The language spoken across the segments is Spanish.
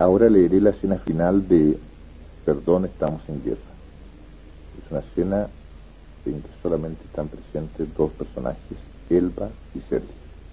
Ahora leeré la escena final de Perdón, estamos en guerra. Es una escena en que solamente están presentes dos personajes, Elba y Sergio.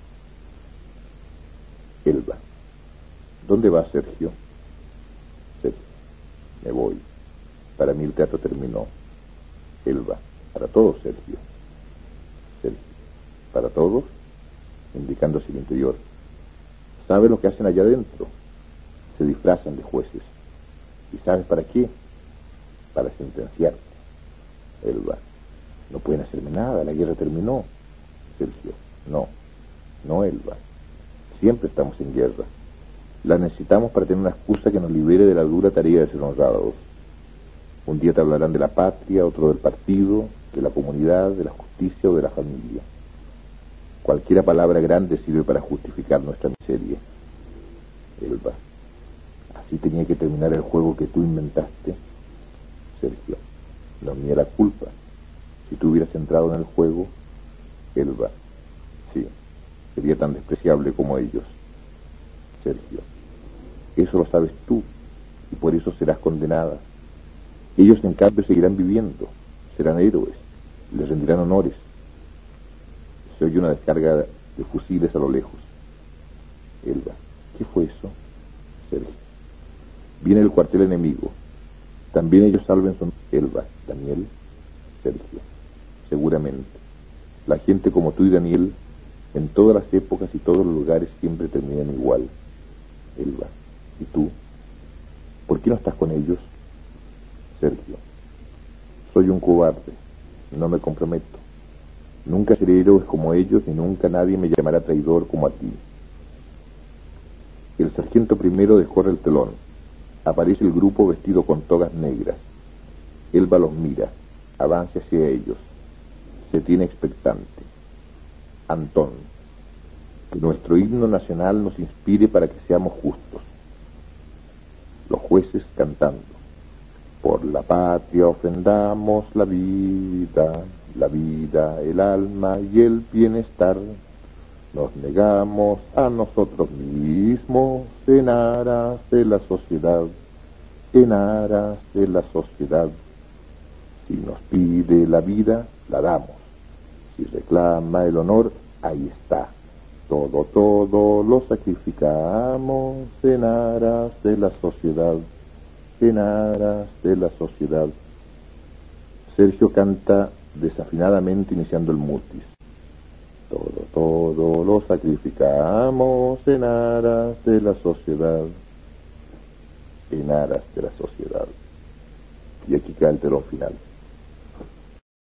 Elba: ¿dónde va, Sergio? Sergio: me voy. Para mí el teatro terminó. Elba: para todos, Sergio. Sergio: para todos, indicando hacia el interior. ¿Sabe lo que hacen allá adentro? Se disfrazan de jueces. ¿Y sabes para qué? Para sentenciarte. Elba: no pueden hacerme nada, la guerra terminó. Sergio: no, Elba. Siempre estamos en guerra. La necesitamos para tener una excusa que nos libere de la dura tarea de ser honrados. Un día te hablarán de la patria, otro del partido, de la comunidad, de la justicia o de la familia. Cualquiera palabra grande sirve para justificar nuestra miseria. Elba: así tenía que terminar el juego que tú inventaste. Sergio: no es mía la culpa. Si tú hubieras entrado en el juego. Elba: sí, sería tan despreciable como ellos. Sergio: eso lo sabes tú, y por eso serás condenada. Ellos en cambio seguirán viviendo, serán héroes, les rendirán honores. Se oye una descarga de fusiles a lo lejos. Elba: ¿qué fue eso? Sergio: viene el cuartel enemigo. También ellos salven su... Elba: ¿Daniel? Sergio: seguramente. La gente como tú y Daniel, en todas las épocas y todos los lugares, siempre terminan igual. Elba: ¿y tú? ¿Por qué no estás con ellos? Sergio: soy un cobarde, no me comprometo. Nunca seré héroe como ellos, ni nunca nadie me llamará traidor como a ti. El sargento primero descorre el telón. Aparece el grupo vestido con togas negras. Elba los mira, avanza hacia ellos. Se tiene expectante. Antón: que nuestro himno nacional nos inspire para que seamos justos. Los jueces cantando: por la patria ofrendamos la vida, el alma y el bienestar. Nos negamos a nosotros mismos en aras de la sociedad, en aras de la sociedad. Si nos pide la vida, la damos. Si reclama el honor, ahí está. Todo lo sacrificamos en aras de la sociedad, en aras de la sociedad. Sergio canta desafinadamente iniciando el mutis. Todo lo sacrificamos en aras de la sociedad, en aras de la sociedad. Y aquí cae el telón final.